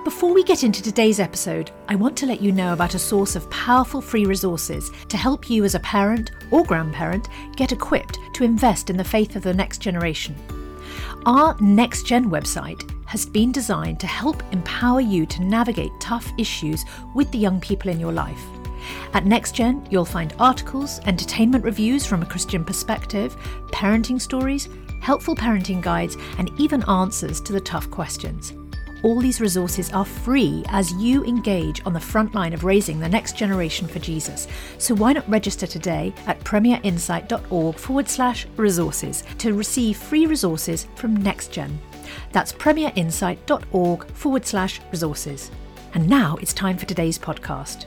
Before we get into today's episode, I want to let you know about a source of powerful free resources to help you as a parent or grandparent get equipped to invest in the faith of the next generation. Our Next Gen website has been designed to help empower you to navigate tough issues with the young people in your life. At Next Gen, you'll find articles, entertainment reviews from a Christian perspective, parenting stories, helpful parenting guides, and even answers to the tough questions. All these resources are free as you engage on the front line of raising the next generation for Jesus. So why not register today at premierinsight.org/resources to receive free resources from Next Gen. That's premierinsight.org/resources. And now it's time for today's podcast.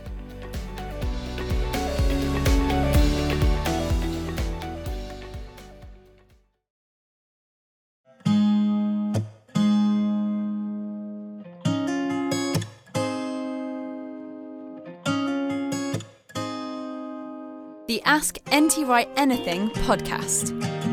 The Ask N.T. Wright Anything podcast.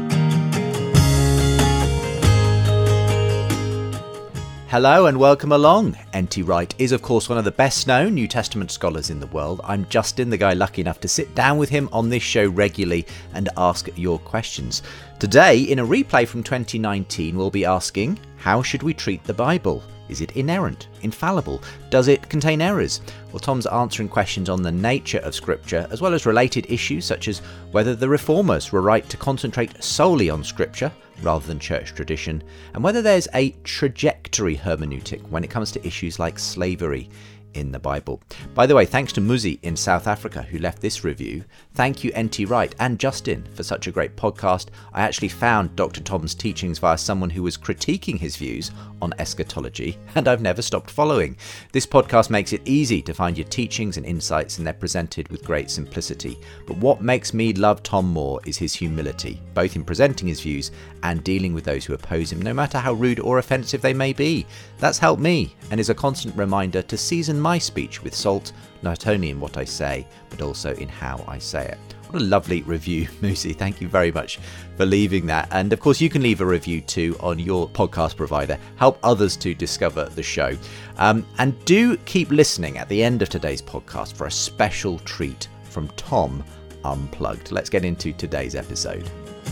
Hello and welcome along. N.T. Wright is, of course, one of the best-known New Testament scholars in the world. I'm Justin, the guy lucky enough to sit down with him on this show regularly and ask your questions. Today, in a replay from 2019, we'll be asking, how should we treat the Bible? Is it inerrant? Infallible? Does it contain errors? Well, Tom's answering questions on the nature of Scripture, as well as related issues such as whether the Reformers were right to concentrate solely on Scripture rather than church tradition, and whether there's a trajectory hermeneutic when it comes to issues like slavery in the Bible. By the way, thanks to Muzi in South Africa who left this review. Thank you N.T. Wright and Justin for such a great podcast. I actually found Dr. Tom's teachings via someone who was critiquing his views on eschatology, and I've never stopped following. This podcast makes it easy to find your teachings and insights, and they're presented with great simplicity. But what makes me love Tom more is his humility, both in presenting his views and dealing with those who oppose him, no matter how rude or offensive they may be. That's helped me, and is a constant reminder to season my speech with salt, not only in what I say, but also in how I say it. What a lovely review, Muzi. Thank you very much for leaving that. And of course, you can leave a review too on your podcast provider. Help others to discover the show. And do keep listening at the end of today's podcast for a special treat from Tom Unplugged. Let's get into today's episode.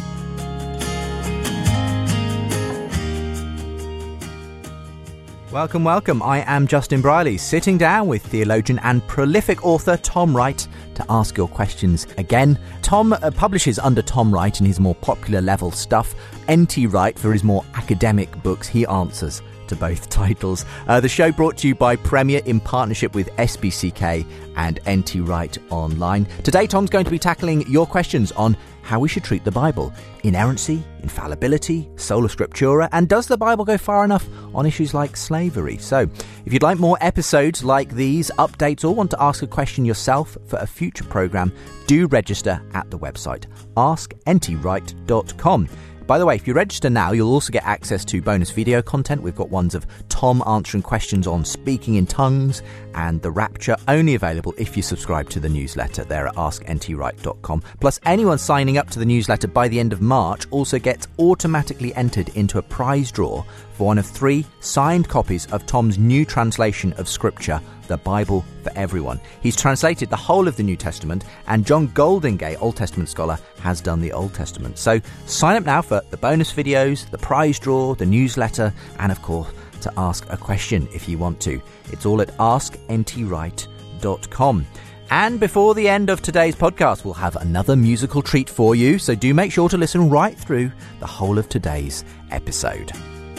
Welcome, welcome. I am Justin Briley, sitting down with theologian and prolific author Tom Wright to ask your questions again. Tom publishes under Tom Wright in his more popular level stuff. N.T. Wright for his more academic books. He answers to both titles. The show brought to you by Premier in partnership with SBCK and N.T. Wright Online. Today, Tom's going to be tackling your questions on how we should treat the Bible. Inerrancy, infallibility, sola scriptura, and does the Bible go far enough on issues like slavery? So, if you'd like more episodes like these, updates, or want to ask a question yourself for a future programme, do register at the website, askntwright.com. By the way, if you register now, you'll also get access to bonus video content. We've got ones of Tom answering questions on speaking in tongues and the rapture, only available if you subscribe to the newsletter there at askntwright.com. Plus, anyone signing up to the newsletter by the end of March also gets automatically entered into a prize draw for one of 3 signed copies of Tom's new translation of Scripture, The Bible for Everyone. He's translated the whole of the New Testament, and John Goldingay, Old Testament scholar, has done the Old Testament. So sign up now for the bonus videos, the prize draw, the newsletter, and of course, to ask a question if you want to. It's all at askntwright.com. And before the end of today's podcast, we'll have another musical treat for you, so do make sure to listen right through the whole of today's episode.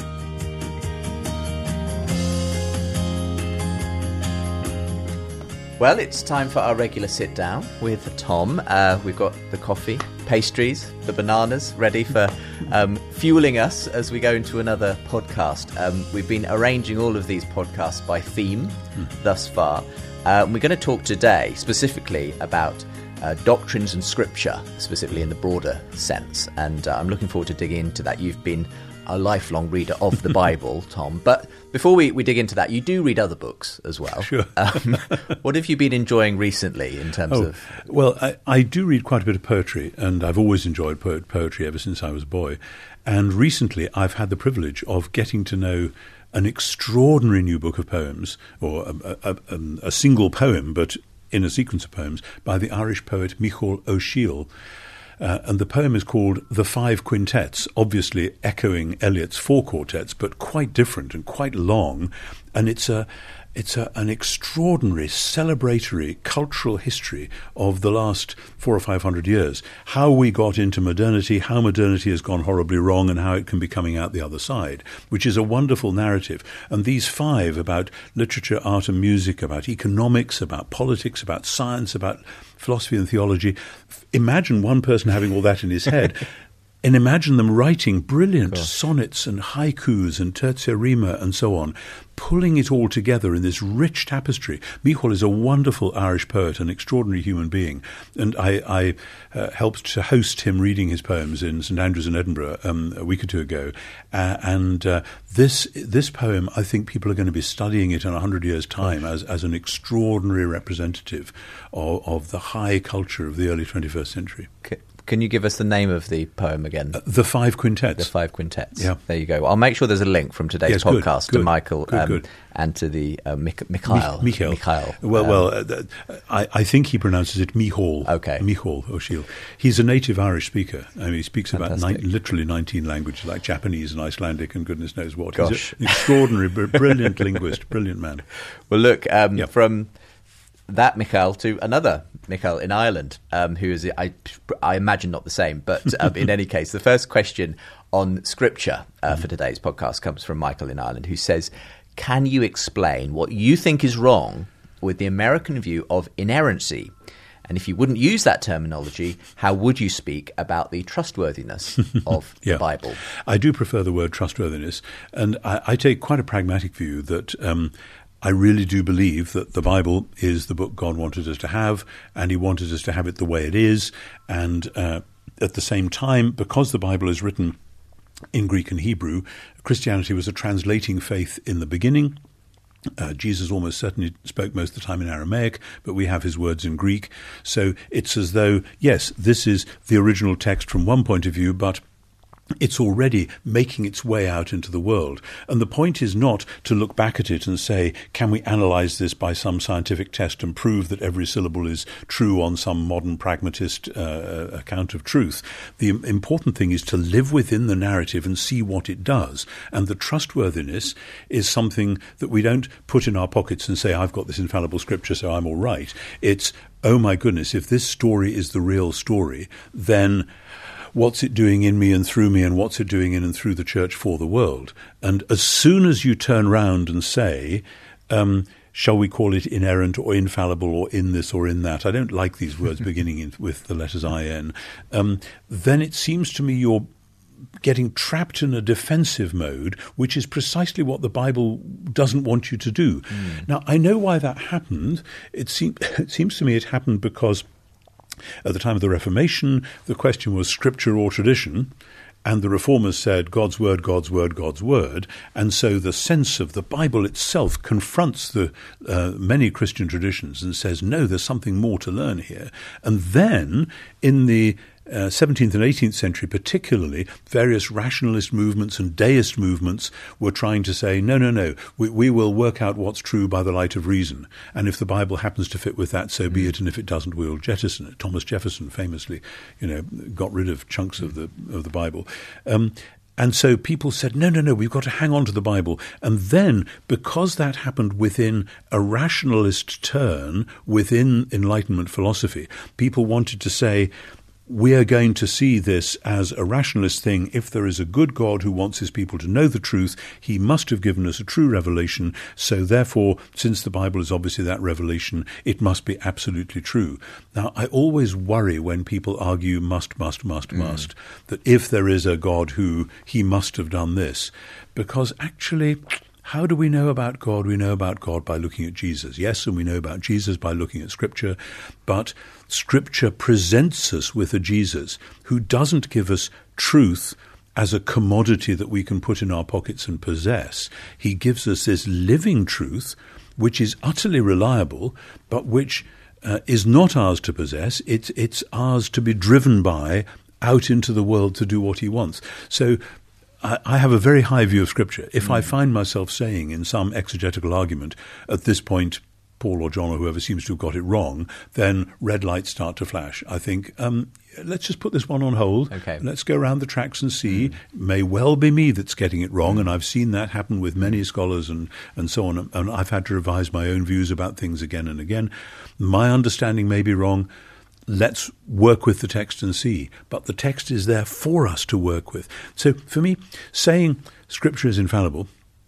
Well, it's time for our regular sit down with Tom. We've got the coffee, pastries, the bananas ready for fueling us as we go into another podcast. We've been arranging all of these podcasts by theme thus far. We're going to talk today specifically about doctrines and scripture, specifically in the broader sense. And I'm looking forward to digging into that. You've been a lifelong reader of the Bible, Tom. But before we dig into that, you do read other books as well. Sure. What have you been enjoying recently in terms of... Well, I do read quite a bit of poetry, and I've always enjoyed poetry ever since I was a boy. And recently I've had the privilege of getting to know an extraordinary new book of poems, or a single poem, but in a sequence of poems, by the Irish poet Micheál Ó Síl. And the poem is called The Five Quintets, obviously echoing Eliot's four quartets, but quite different and quite long. And it's an extraordinary celebratory cultural history of the last 400 or 500 years. How we got into modernity, how modernity has gone horribly wrong, and how it can be coming out the other side, which is a wonderful narrative. And these five, about literature, art and music, about economics, about politics, about science, about philosophy and theology. Imagine one person having all that in his head. And imagine them writing brilliant sonnets and haikus and tertia rima and so on, pulling it all together in this rich tapestry. Micheál is a wonderful Irish poet, an extraordinary human being, and I helped to host him reading his poems in St Andrews in Edinburgh a week or two ago. This poem, I think people are going to be studying it in 100 years' time as an extraordinary representative of the high culture of the early 21st century. Okay. Can you give us the name of the poem again? The Five Quintets. The Five Quintets. Yeah. There you go. I'll make sure there's a link from today's podcast to Michael and to the Micheál. Well, I think he pronounces it Micheál. Okay. Micheál Ó Síl. He's a native Irish speaker. I mean, he speaks Fantastic. about literally 19 languages, like Japanese and Icelandic and goodness knows what. Gosh. He's an extraordinary, brilliant linguist, brilliant man. Well, look, from that Micheál to another Micheál in Ireland, who is, I imagine, not the same, but in any case, the first question on scripture for today's podcast comes from Michael in Ireland, who says, can you explain what you think is wrong with the American view of inerrancy? And if you wouldn't use that terminology, how would you speak about the trustworthiness of the Bible? I do prefer the word trustworthiness, and I take quite a pragmatic view that I really do believe that the Bible is the book God wanted us to have, and he wanted us to have it the way it is. And at the same time, because the Bible is written in Greek and Hebrew, Christianity was a translating faith in the beginning. Jesus almost certainly spoke most of the time in Aramaic, but we have his words in Greek. So it's as though, yes, this is the original text from one point of view, but it's already making its way out into the world. And the point is not to look back at it and say, can we analyze this by some scientific test and prove that every syllable is true on some modern pragmatist account of truth? The important thing is to live within the narrative and see what it does. And the trustworthiness is something that we don't put in our pockets and say, I've got this infallible scripture, so I'm all right. It's, oh my goodness, if this story is the real story, then what's it doing in me and through me, and what's it doing in and through the church for the world? And as soon as you turn round and say, shall we call it inerrant or infallible or in this or in that? I don't like these words beginning with the letters IN. Then it seems to me you're getting trapped in a defensive mode, which is precisely what the Bible doesn't want you to do. Now, I know why that happened. It seems to me it happened because at the time of the Reformation, the question was scripture or tradition, and the Reformers said God's word, God's word, God's word. And so the sense of the Bible itself confronts the many Christian traditions and says, no, there's something more to learn here. And then in the 17th and 18th century particularly, various rationalist movements and deist movements were trying to say, no, we will work out what's true by the light of reason. And if the Bible happens to fit with that, so be it. And if it doesn't, we'll jettison it. Thomas Jefferson famously, got rid of chunks of the Bible. And so people said, no, we've got to hang on to the Bible. And then, because that happened within a rationalist turn within Enlightenment philosophy, people wanted to say, we are going to see this as a rationalist thing. If there is a good God who wants his people to know the truth, he must have given us a true revelation. So therefore, since the Bible is obviously that revelation, it must be absolutely true. Now, I always worry when people argue must, that if there is a God who, he must have done this. Because actually, how do we know about God? We know about God by looking at Jesus. Yes, and we know about Jesus by looking at Scripture, but Scripture presents us with a Jesus who doesn't give us truth as a commodity that we can put in our pockets and possess. He gives us this living truth, which is utterly reliable, but which is not ours to possess. It's ours to be driven by out into the world to do what he wants. So I have a very high view of Scripture. If I find myself saying in some exegetical argument, at this point, Paul or John or whoever seems to have got it wrong, then red lights start to flash. I think, let's just put this one on hold. Okay. Let's go around the tracks and see. May well be me that's getting it wrong, and I've seen that happen with many scholars and so on, and I've had to revise my own views about things again and again. My understanding may be wrong. Let's work with the text and see. But the text is there for us to work with. So for me, saying Scripture is infallible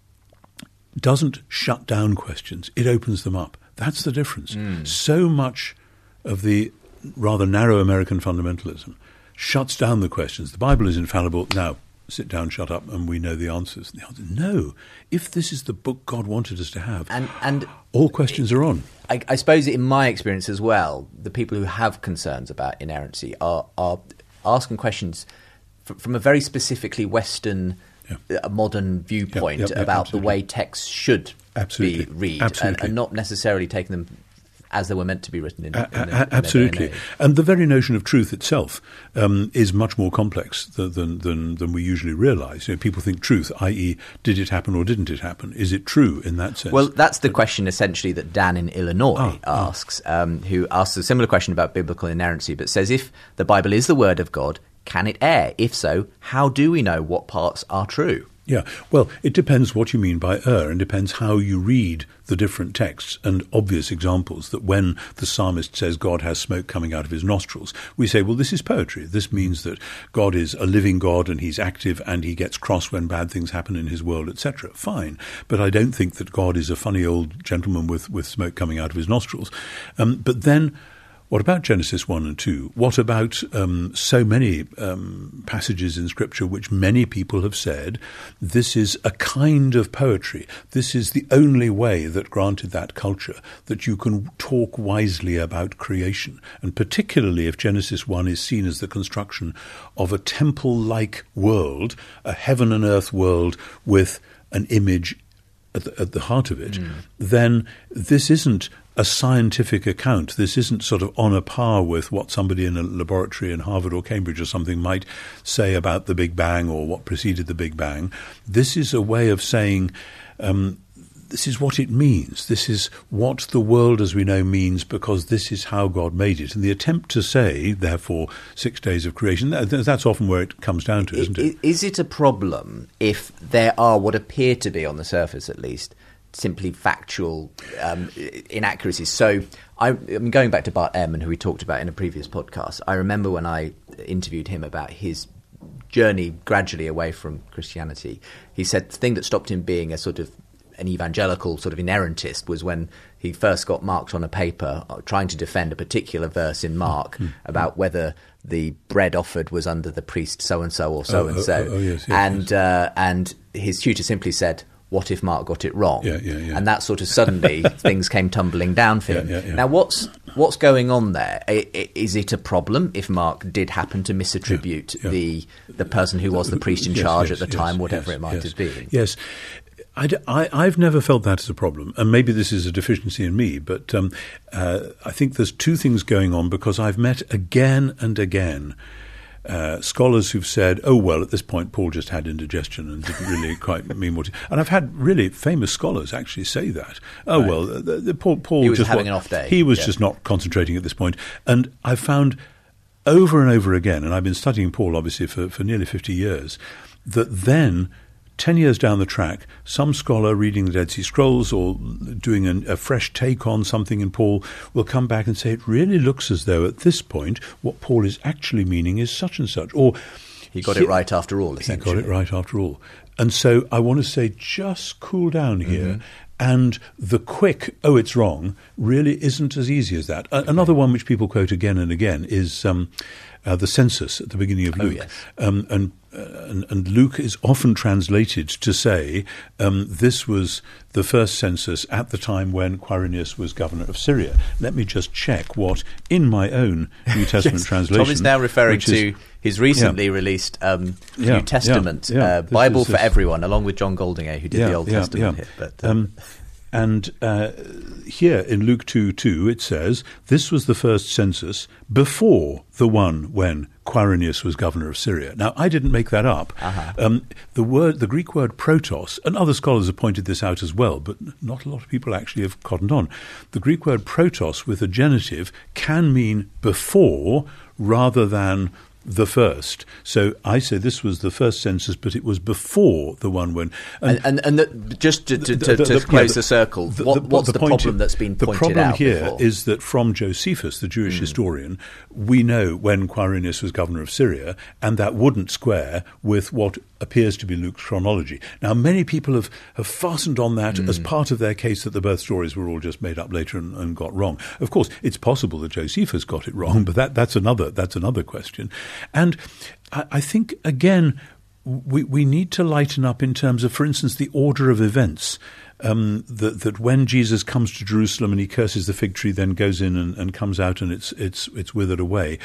doesn't shut down questions. It opens them up. That's the difference. So much of the rather narrow American fundamentalism shuts down the questions. The Bible is infallible. Now, sit down, shut up, and we know the answers. And the answer, no. If this is the book God wanted us to have, and all questions are on. I suppose in my experience as well, the people who have concerns about inerrancy are asking questions from a very specifically Western, modern viewpoint about the way texts should be read, and not necessarily taking them as they were meant to be written in absolutely. And the very notion of truth itself is much more complex than we usually realise. You know, people think truth, i.e., did it happen or didn't it happen? Is it true in that sense? Well, that's the question essentially that Dan in Illinois asks, who asks a similar question about biblical inerrancy, but says if the Bible is the Word of God, can it err? If so, how do we know what parts are true? Yeah, well, it depends what you mean by err, and depends how you read the different texts. And obvious examples that when the psalmist says God has smoke coming out of his nostrils, we say, well, this is poetry. This means that God is a living God and he's active and he gets cross when bad things happen in his world, etc. Fine. But I don't think that God is a funny old gentleman with smoke coming out of his nostrils. But then, what about Genesis 1 and 2? What about so many passages in Scripture which many people have said, this is a kind of poetry. This is the only way that, granted that culture, that you can talk wisely about creation. And particularly if Genesis 1 is seen as the construction of a temple-like world, a heaven and earth world with an image at the heart of it, then this isn't a scientific account. This isn't sort of on a par with what somebody in a laboratory in Harvard or Cambridge or something might say about the Big Bang or what preceded the Big Bang. This is a way of saying this is what it means. This is what the world as we know means because this is how God made it. And the attempt to say, therefore, 6 days of creation, that's often where it comes down to, isn't it? Is it a problem if there are what appear to be, on the surface at least, simply factual inaccuracies? So I'm going back to Bart Ehrman, who we talked about in a previous podcast. I remember when I interviewed him about his journey gradually away from Christianity, he said the thing that stopped him being a sort of an evangelical sort of inerrantist was when he first got marked on a paper trying to defend a particular verse in Mark about whether the bread offered was under the priest so-and-so or so-and-so. Yes, and his tutor simply said, what if Mark got it wrong? Yeah. And that sort of suddenly things came tumbling down for him. Yeah. Now, what's going on there? Is it a problem if Mark did happen to misattribute the person who was the priest in charge at the time, whatever it might have been? Yes. I've never felt that as a problem, and maybe this is a deficiency in me, but I think there's two things going on because I've met again and again scholars who've said, oh, well, at this point, Paul just had indigestion and didn't really quite mean what he... And I've had really famous scholars actually say that. Oh, right. Well, Paul he was just having an off day. He was just not concentrating at this point. And I've found over and over again, and I've been studying Paul, obviously, for nearly 50 years, that then 10 years down the track, some scholar reading the Dead Sea Scrolls or doing a fresh take on something in Paul will come back and say, it really looks as though at this point what Paul is actually meaning is such and such. Or he got it right after all, essentially. He got it right after all. And so I want to say, just cool down here. And the quick, oh, it's wrong, really isn't as easy as that. Another one which people quote again and again is the census at the beginning of Luke. And Luke is often translated to say this was the first census at the time when Quirinius was governor of Syria. Let me just check what, in my own New Testament translation... Tom is now referring to his recently released New Testament Bible for Everyone, along with John Goldingay, who did the Old Testament here. But, And here in Luke 2:2 it says, this was the first census before the one when Quirinius was governor of Syria. Now, I didn't make that up. The Greek word protos, and other scholars have pointed this out as well, but not a lot of people actually have cottoned on. The Greek word protos with a genitive can mean before rather than the first. So I say this was the first census, but it was before the one when... Just to close the circle, what's the problem that's been pointed out? The problem here before? is that from Josephus, the Jewish historian, we know when Quirinius was governor of Syria, and that wouldn't square with what appears to be Luke's chronology. Now, many people have fastened on that as part of their case that the birth stories were all just made up later and got wrong. Of course, it's possible that Josephus got it wrong, but that's another question. And I think, again, we need to lighten up in terms of, for instance, the order of events. That when Jesus comes to Jerusalem and he curses the fig tree, then goes in and comes out and it's withered away.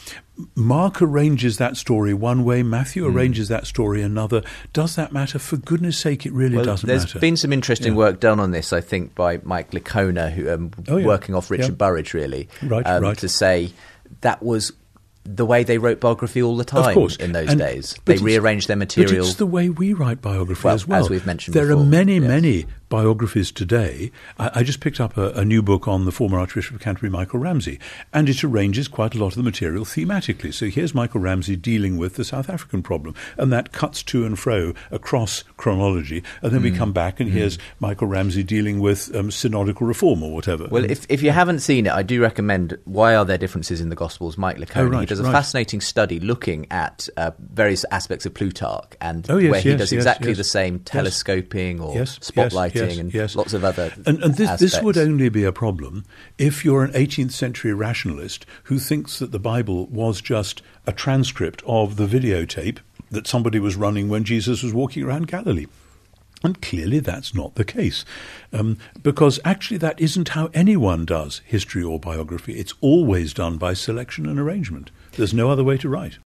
Mark arranges that story one way, Matthew arranges that story another. Does that matter? For goodness sake, it really doesn't matter. There's been some interesting work done on this, I think, by Mike Licona, who working off Richard Burridge, really, right. to say that was the way they wrote biography all the time in those days. They rearranged their material. But it's the way we write biography as well. As we've mentioned there before. Are many biographies today. I just picked up a new book on the former Archbishop of Canterbury, Michael Ramsey, and it arranges quite a lot of the material thematically. So here's Michael Ramsey dealing with the South African problem, and that cuts to and fro across chronology, and then we come back and here's Michael Ramsey dealing with synodical reform or whatever. Well, if you haven't seen it, I do recommend Why Are There Differences in the Gospels? Mike Licona. He does a fascinating study looking at various aspects of Plutarch, and where he does exactly the same telescoping or spotlighting and lots of other and this aspects. would only be a problem if you're an 18th century rationalist who thinks that the Bible was just a transcript of the videotape that somebody was running when Jesus was walking around Galilee. And clearly that's not the case, because actually that isn't how anyone does history or biography. It's always done by selection and arrangement. There's no other way to write.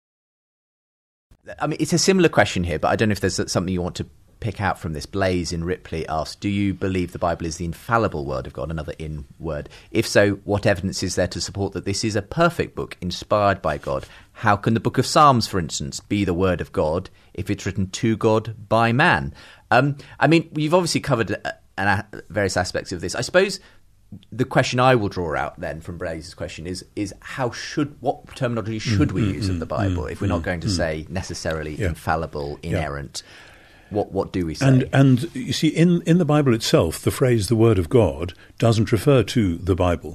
I mean, it's a similar question here, but I don't know if there's something you want to pick out from this. Blaze in Ripley asks, do you believe the Bible is the infallible word of God, another in word? If so, what evidence is there to support that this is a perfect book inspired by God? How can the book of Psalms, for instance, be the word of God if it's written to God by man? I mean, you've obviously covered various aspects of this. I suppose the question I will draw out then from Blaze's question is what terminology should we use of the Bible if we're not going to say necessarily infallible, inerrant? What do we say? And you see, in the Bible itself, the phrase "the Word of God" doesn't refer to the Bible.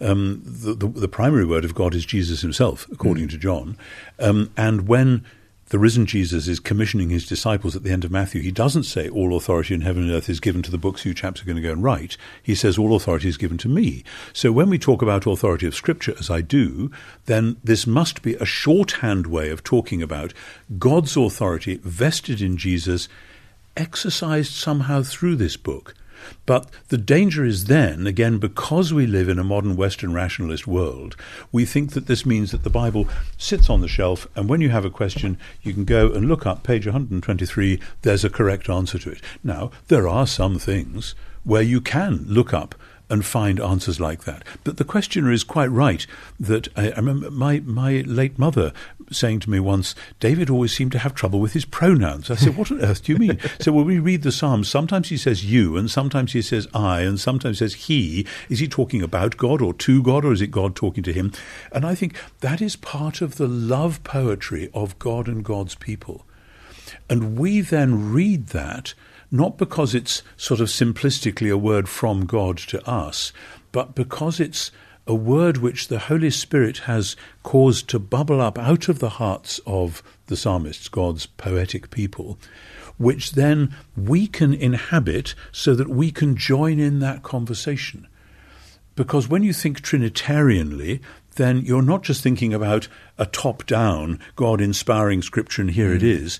The primary Word of God is Jesus himself, according to John. And when the risen Jesus is commissioning his disciples at the end of Matthew, he doesn't say all authority in heaven and earth is given to the books you chaps are going to go and write. He says all authority is given to me. So when we talk about authority of Scripture, as I do, then this must be a shorthand way of talking about God's authority vested in Jesus, exercised somehow through this book. But the danger is then, again, because we live in a modern Western rationalist world, we think that this means that the Bible sits on the shelf, and when you have a question, you can go and look up page 123, there's a correct answer to it. Now, there are some things where you can look up and find answers like that. But the questioner is quite right that I remember my late mother saying to me once, David always seemed to have trouble with his pronouns. I said, what on earth do you mean? So when we read the Psalms, sometimes he says you, and sometimes he says I, and sometimes he says he. Is he talking about God or to God, or is it God talking to him? And I think that is part of the love poetry of God and God's people. And we then read that not because it's sort of simplistically a word from God to us, but because it's a word which the Holy Spirit has caused to bubble up out of the hearts of the psalmists, God's poetic people, which then we can inhabit so that we can join in that conversation. Because when you think Trinitarianly, then you're not just thinking about a top-down, God-inspiring Scripture, and here it is.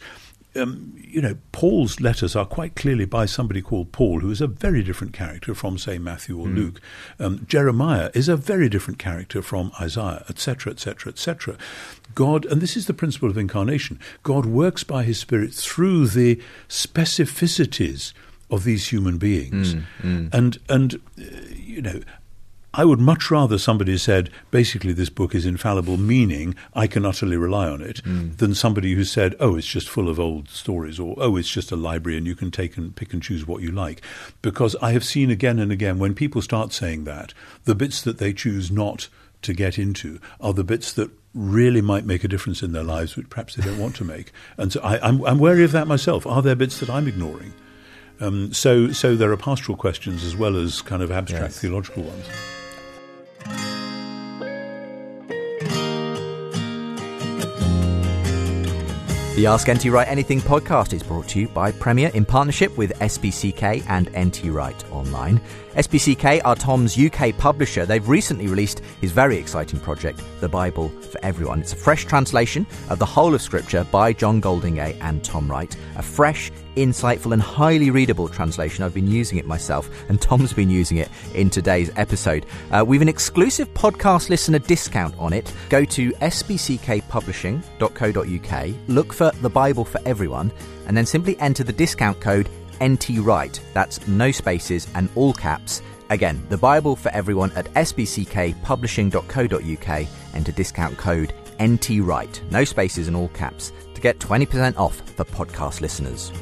Paul's letters are quite clearly by somebody called Paul, who is a very different character from, say, Matthew or Luke. Jeremiah is a very different character from Isaiah, etc., etc., etc. God, and this is the principle of incarnation, God works by his Spirit through the specificities of these human beings. And you know, I would much rather somebody said, basically this book is infallible, meaning I can utterly rely on it, than somebody who said, oh, it's just full of old stories, or, oh, it's just a library and you can pick and choose what you like. Because I have seen again and again, when people start saying that, the bits that they choose not to get into are the bits that really might make a difference in their lives, which perhaps they don't want to make. And so I'm wary of that myself. Are there bits that I'm ignoring? So there are pastoral questions as well as kind of abstract theological ones. The Ask NT Wright Anything podcast is brought to you by Premier in partnership with SBCK and NT Wright Online. SBCK are Tom's UK publisher. They've recently released his very exciting project, The Bible for Everyone. It's a fresh translation of the whole of Scripture by John Goldingay and Tom Wright. A fresh, insightful and highly readable translation. I've been using it myself and Tom's been using it in today's episode. We've an exclusive podcast listener discount on it. Go to sbckpublishing.co.uk, look for The Bible for Everyone, and then simply enter the discount code NT Wright. That's no spaces and all caps. Again, The Bible for Everyone at sbckpublishing.co.uk. Enter discount code NT Wright, no spaces and all caps, to get 20% off for podcast listeners.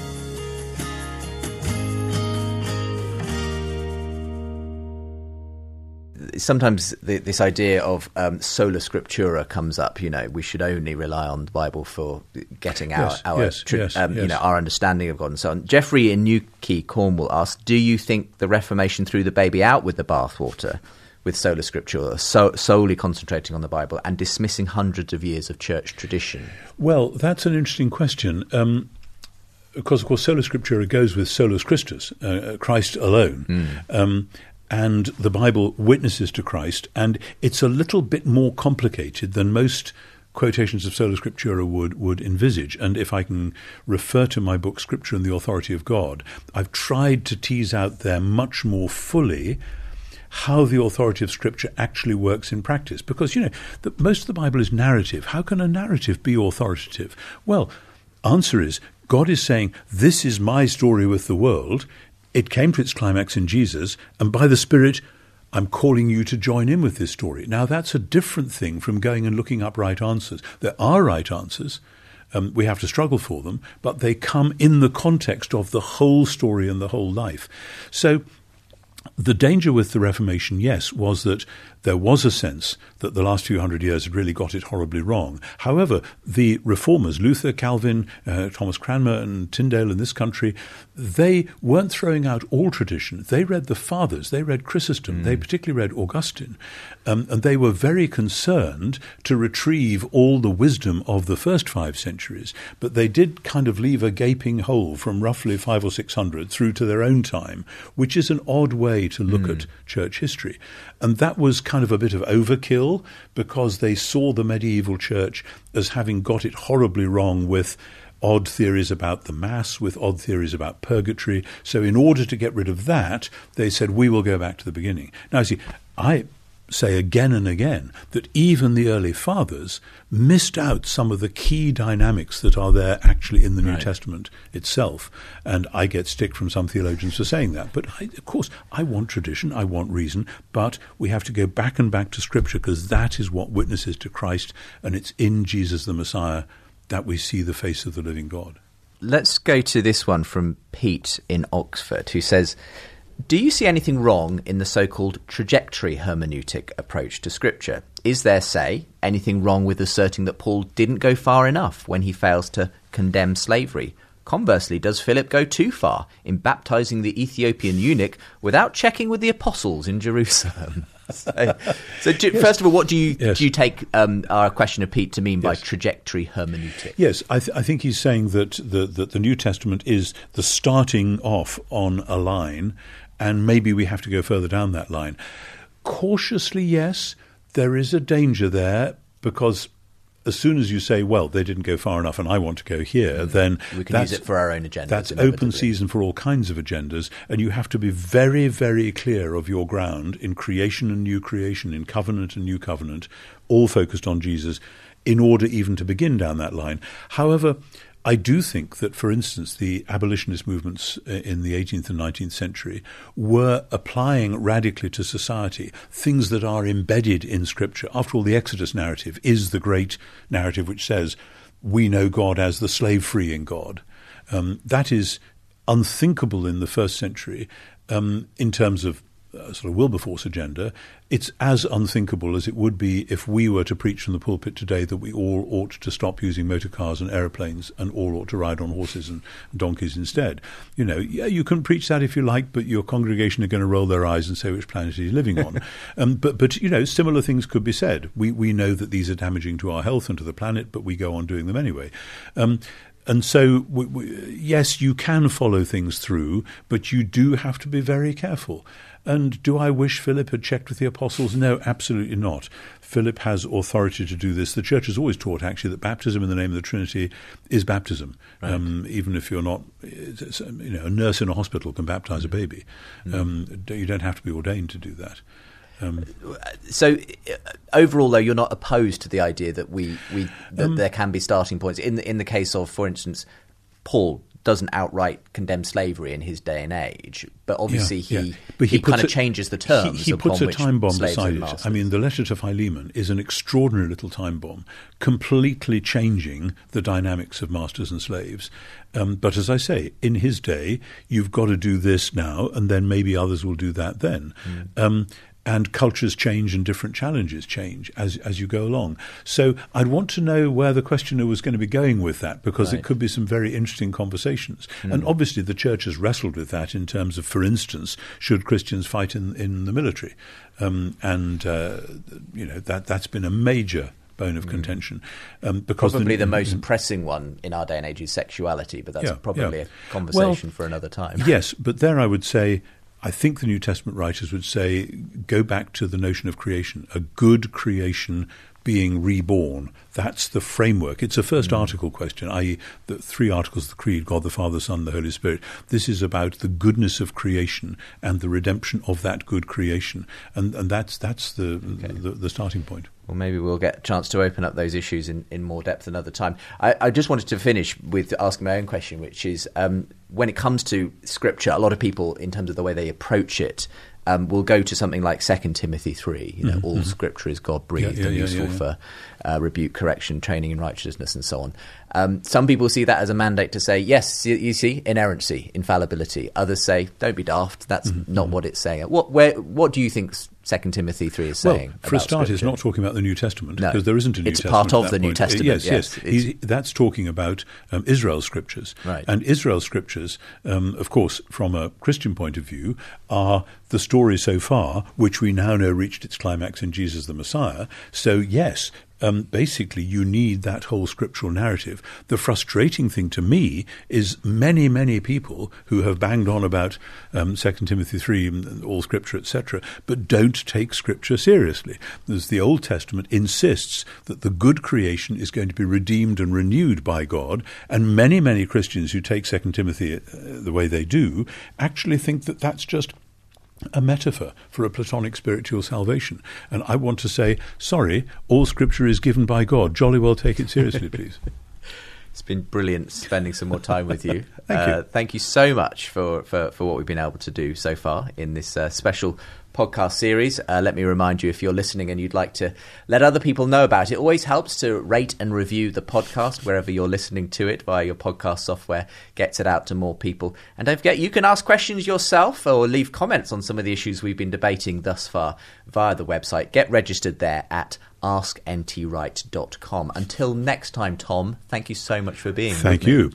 Sometimes this idea of sola scriptura comes up. You know, we should only rely on the Bible for getting our understanding of God and so on. Jeffrey in Newquay, Cornwall asks, do you think the Reformation threw the baby out with the bathwater with sola scriptura, solely concentrating on the Bible and dismissing hundreds of years of church tradition? Well, that's an interesting question. Because, of course, sola scriptura goes with solus Christus, Christ alone. And the Bible witnesses to Christ, and it's a little bit more complicated than most quotations of sola scriptura would envisage. And if I can refer to my book, Scripture and the Authority of God, I've tried to tease out there much more fully how the authority of Scripture actually works in practice. Because, you know, most of the Bible is narrative. How can a narrative be authoritative? Well, answer is, God is saying, this is my story with the world. It came to its climax in Jesus, and by the Spirit, I'm calling you to join in with this story. Now, that's a different thing from going and looking up right answers. There are right answers. We have to struggle for them, but they come in the context of the whole story and the whole life. So the danger with the Reformation, yes, was that there was a sense that the last few hundred years had really got it horribly wrong. However, the reformers, Luther, Calvin, Thomas Cranmer and Tyndale in this country, they weren't throwing out all tradition. They read the Fathers, they read Chrysostom, they particularly read Augustine, and they were very concerned to retrieve all the wisdom of the first 5 centuries, but they did kind of leave a gaping hole from roughly 500 or 600 through to their own time, which is an odd way to look at church history. And that was kind of a bit of overkill because they saw the medieval church as having got it horribly wrong with odd theories about the Mass, with odd theories about purgatory. So in order to get rid of that, they said, we will go back to the beginning. Now, see, I say again and again that even the early fathers missed out some of the key dynamics that are there actually in the New Testament itself. And I get stick from some theologians for saying that. But of course, I want tradition, I want reason, but we have to go back and back to Scripture because that is what witnesses to Christ, and it's in Jesus the Messiah that we see the face of the living God. Let's go to this one from Pete in Oxford, who says, do you see anything wrong in the so-called trajectory hermeneutic approach to Scripture? Is there, say, anything wrong with asserting that Paul didn't go far enough when he fails to condemn slavery? Conversely, does Philip go too far in baptizing the Ethiopian eunuch without checking with the apostles in Jerusalem? So first of all, what do you take our question of Pete to mean by trajectory hermeneutic? Yes, I think he's saying that the New Testament is the starting off on a line, and maybe we have to go further down that line. Cautiously, yes, there is a danger there, because as soon as you say, well, they didn't go far enough and I want to go here, then we can use it for our own agenda. That's open season for all kinds of agendas, and you have to be very, very clear of your ground in creation and new creation, in covenant and new covenant, all focused on Jesus, in order even to begin down that line. However, I do think that, for instance, the abolitionist movements in the 18th and 19th century were applying radically to society things that are embedded in Scripture. After all, the Exodus narrative is the great narrative which says we know God as the slave-freeing God. That is unthinkable in the first century in terms of sort of Wilberforce agenda. It's as unthinkable as it would be if we were to preach from the pulpit today that we all ought to stop using motor cars and aeroplanes and all ought to ride on horses and donkeys instead. You know, yeah, you can preach that if you like, but your congregation are going to roll their eyes and say which planet he's living on. But you know, similar things could be said. We know that these are damaging to our health and to the planet, but we go on doing them anyway. And so, yes, you can follow things through, but you do have to be very careful. And do I wish Philip had checked with the apostles? No, absolutely not. Philip has authority to do this. The Church has always taught, actually, that baptism in the name of the Trinity is baptism. Right. Even if you're not, you know, a nurse in a hospital can baptize a baby. You don't have to be ordained to do that. So overall, though, you're not opposed to the idea that there can be starting points. In the case of, for instance, Paul doesn't outright condemn slavery in his day and age, but obviously he kind of changes the terms. He puts a time bomb beside it. I mean, the letter to Philemon is an extraordinary little time bomb, completely changing the dynamics of masters and slaves. But as I say, in his day, you've got to do this now, and then maybe others will do that then. And cultures change and different challenges change as you go along. So I'd want to know where the questioner was going to be going with that, because it could be some very interesting conversations. And obviously the Church has wrestled with that in terms of, for instance, should Christians fight in the military? You know, that's been a major bone of contention. Because probably the most pressing one in our day and age is sexuality, but that's probably a conversation for another time. Yes, but there I would say, I think the New Testament writers would say, go back to the notion of creation, a good creation being reborn. That's the framework. It's a first article question, i.e. the 3 articles of the Creed, God the Father, Son, the Holy Spirit. This is about the goodness of creation and the redemption of that good creation. And that's the starting point. Well, maybe we'll get a chance to open up those issues in more depth another time. I just wanted to finish with asking my own question, which is, when it comes to Scripture, a lot of people, in terms of the way they approach it, will go to something like 2 Timothy 3. You know, all Scripture is God-breathed and useful for rebuke, correction, training in righteousness, and so on. Some people see that as a mandate to say, yes, you see, inerrancy, infallibility. Others say, don't be daft. That's not what it's saying. What do you think 2 Timothy 3 is saying? Well, for a start, it's not talking about the New Testament, because there isn't a New Testament. It's part of the New Testament. Yes. That's talking about Israel's Scriptures. Right. And Israel's Scriptures, of course, from a Christian point of view, are the story so far, which we now know reached its climax in Jesus the Messiah. So, yes, basically you need that whole scriptural narrative. The frustrating thing to me is many, many people who have banged on about 2 Timothy 3, all scripture, etc., but don't take scripture seriously. As the Old Testament insists that the good creation is going to be redeemed and renewed by God, and many, many Christians who take 2 Timothy the way they do actually think that that's just a metaphor for a Platonic spiritual salvation. And I want to say, sorry, all Scripture is given by God. Jolly well take it seriously, please. It's been brilliant spending some more time with you. Thank you. Thank you so much for what we've been able to do so far in this special podcast series. Let me remind you, if you're listening and you'd like to let other people know about it, it always helps to rate and review the podcast wherever you're listening to it via your podcast software. Gets it out to more people. And don't forget, you can ask questions yourself or leave comments on some of the issues we've been debating thus far via the website. Get registered there at askntwright.com. Until next time, Tom, thank you so much for being with me. Thank you.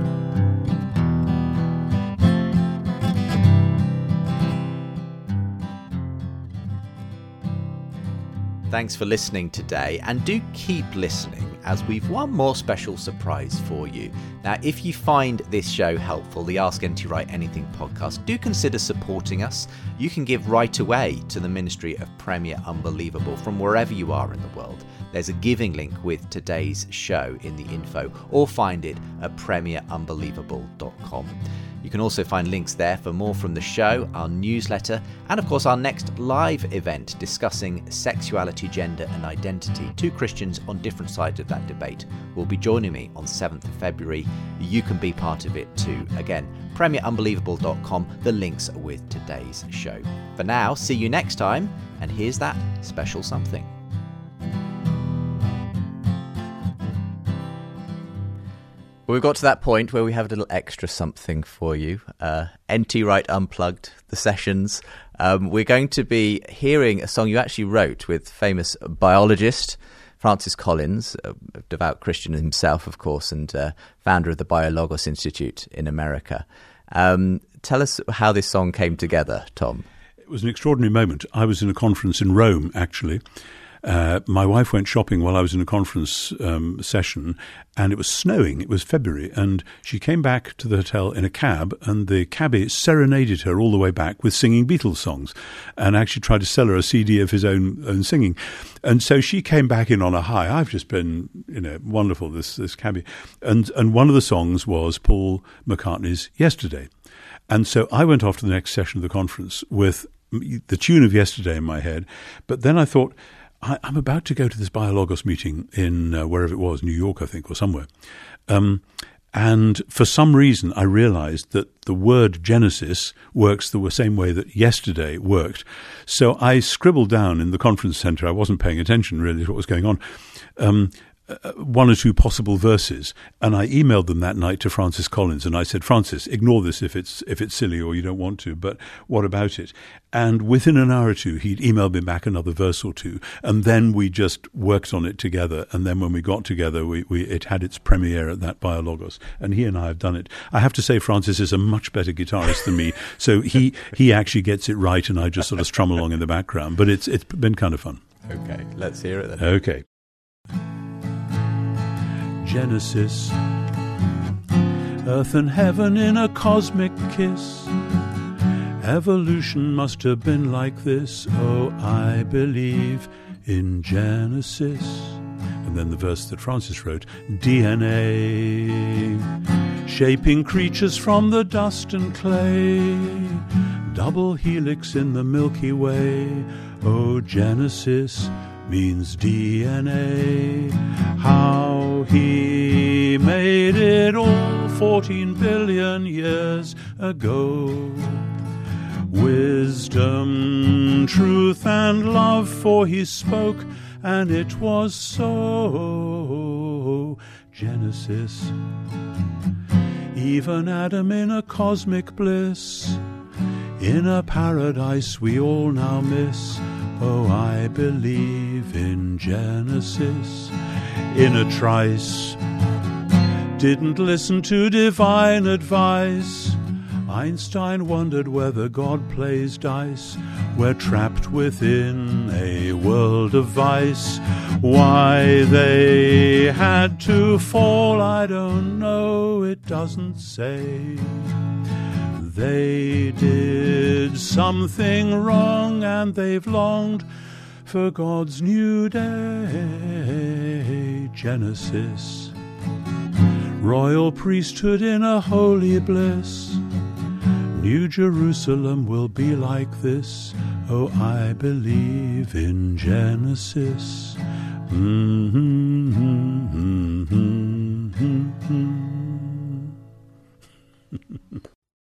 Thanks for listening today, and do keep listening as we've one more special surprise for you. Now, if you find this show helpful, the Ask NT Wright Anything podcast, do consider supporting us. You can give right away to the Ministry of Premier Unbelievable from wherever you are in the world. There's a giving link with today's show in the info, or find it at premierunbelievable.com. You can also find links there for more from the show, our newsletter, and of course our next live event discussing sexuality, gender and identity. 2 Christians on different sides of that debate will be joining me on 7th of February. You can be part of it too. Again, premierunbelievable.com, the links are with today's show. For now, see you next time, and here's that special something. We've got to that point where we have a little extra something for you. NT Wright Unplugged, the sessions. We're going to be hearing a song you actually wrote with famous biologist Francis Collins, a devout Christian himself, of course, and founder of the BioLogos Institute in America. Tell us how this song came together, Tom. It was an extraordinary moment. I was in a conference in Rome, actually. My wife went shopping while I was in a conference session, and it was snowing. It was February, and she came back to the hotel in a cab, and the cabbie serenaded her all the way back with singing Beatles songs, and actually tried to sell her a CD of his own singing. And so she came back in on a high. I've just been, wonderful, this cabbie. And one of the songs was Paul McCartney's Yesterday. And so I went off to the next session of the conference with the tune of Yesterday in my head, but then I thought, I'm about to go to this BioLogos meeting in wherever it was, New York, I think, or somewhere. And for some reason, I realized that the word Genesis works the same way that yesterday worked. So I scribbled down in the conference center, I wasn't paying attention really to what was going on, 1 or 2 possible verses, and I emailed them that night to Francis Collins, and I said, Francis, ignore this if it's silly or you don't want to, but what about it? And within an hour or two, he'd emailed me back another verse or 2, and then we just worked on it together, and then when we got together, it had its premiere at that BioLogos, and he and I have done it. I have to say Francis is a much better guitarist than me, so he actually gets it right, and I just sort of strum along in the background, but it's been kind of fun. Okay, let's hear it then. Okay. Genesis, earth and heaven in a cosmic kiss. Evolution must have been like this. Oh, I believe in Genesis. And then the verse that Francis wrote, DNA, shaping creatures from the dust and clay, double helix in the Milky Way. Oh, Genesis means DNA. How he made it all 14 billion years ago. Wisdom, truth and love, for he spoke and it was so. Genesis, even Adam in a cosmic bliss, in a paradise we all now miss. Oh, I believe in Genesis. In a trice, didn't listen to divine advice. Einstein wondered whether God plays dice. We're trapped within a world of vice. Why they had to fall, I don't know, it doesn't say. They did something wrong and they've longed for God's new day. Genesis, royal priesthood in a holy bliss. New Jerusalem will be like this. Oh, I believe in Genesis. Mm-hmm.